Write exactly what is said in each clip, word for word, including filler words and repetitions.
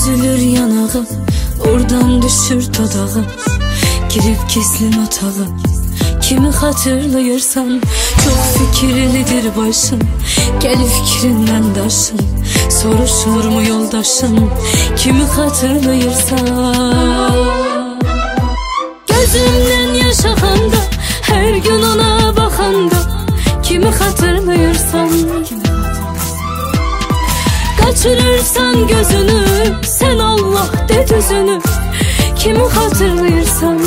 Süzülür yanağım, oradan düşür dodağım. Girip gizlim otağım, kimi hatırlayırsan. Çok fikirlidir başım, gel fikrinden daşın. Soruşur mu yoldaşım, kimi hatırlayırsan. Gözümden yaş akanda, her gün ona bakanda. Kimi hatırlayırsan. Kaçırırsan gözünü, sen Allah de düzünü. Kimi hatırlayırsan.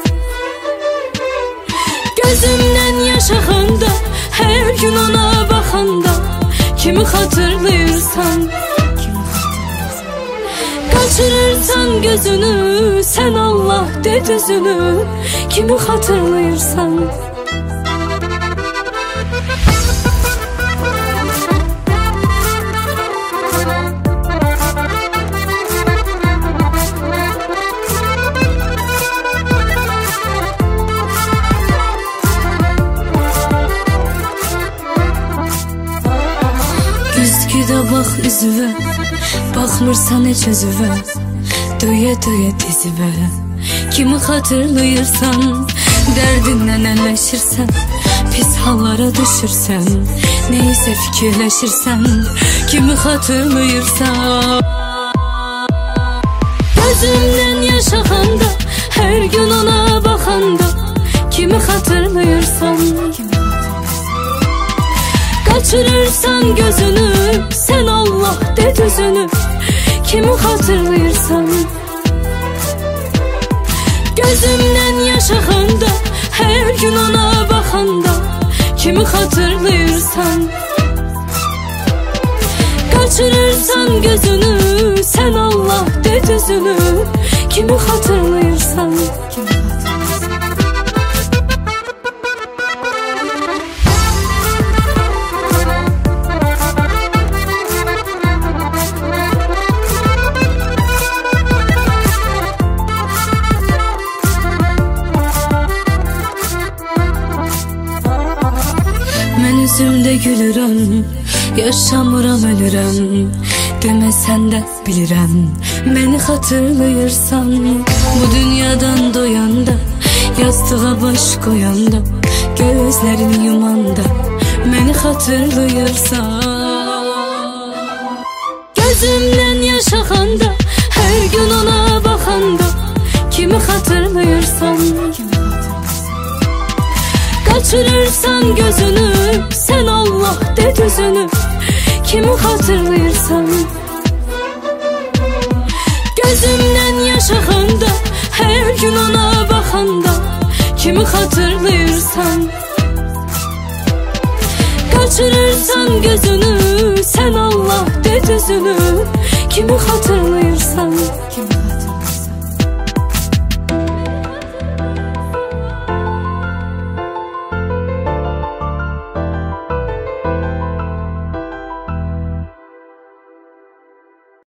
Gözümden yaş akanda, her gün ona bakanda. Kimi hatırlayırsan. Kaçırırsan gözünü, sen Allah de düzünü. Kimi hatırlayırsan. Güzgüdə bax üzüvə, baxmırsan heç özüvə. Döyə döyə dizivə, kimi hatırlayırsan. Dərdindən əlləşirsən, pis hallara düşürsən. Neysə fikirləşirsən, kimi hatırlayırsan. Gözümdən yaş axanda, hər gün ona baxanda. Kimi hatırlayırsan. Kaçırırsan gözünü, sen Allah de düzünü. Kimi hatırlayırsan. Gözümden yaş akanda, her gün ona bakanda. Kimi hatırlayırsan. Kaçırırsan gözünü, sen Allah de düzünü. Kimi hatırlayırsan. Mən üzümdə gülürəm, yaşamıram ölürəm. Deməsən də bilirəm, məni hatırlayırsan. Bu dünyadan doyanda, yastığa baş qoyanda. Gözlərini yumanda, məni hatırlayırsan. Gözümdən yaş axanda, hər gün ona baxanda. Kimi hatırlayırsan. Kaçırırsan gözünü, sen Allah de düzünü. Kimi hatırlayırsan. Gözümden yaş akanda, her gün ona bakanda. Kimi hatırlayırsan. Kaçırırsan gözünü, sen Allah de düzünü. Kimi hatırlayırsan.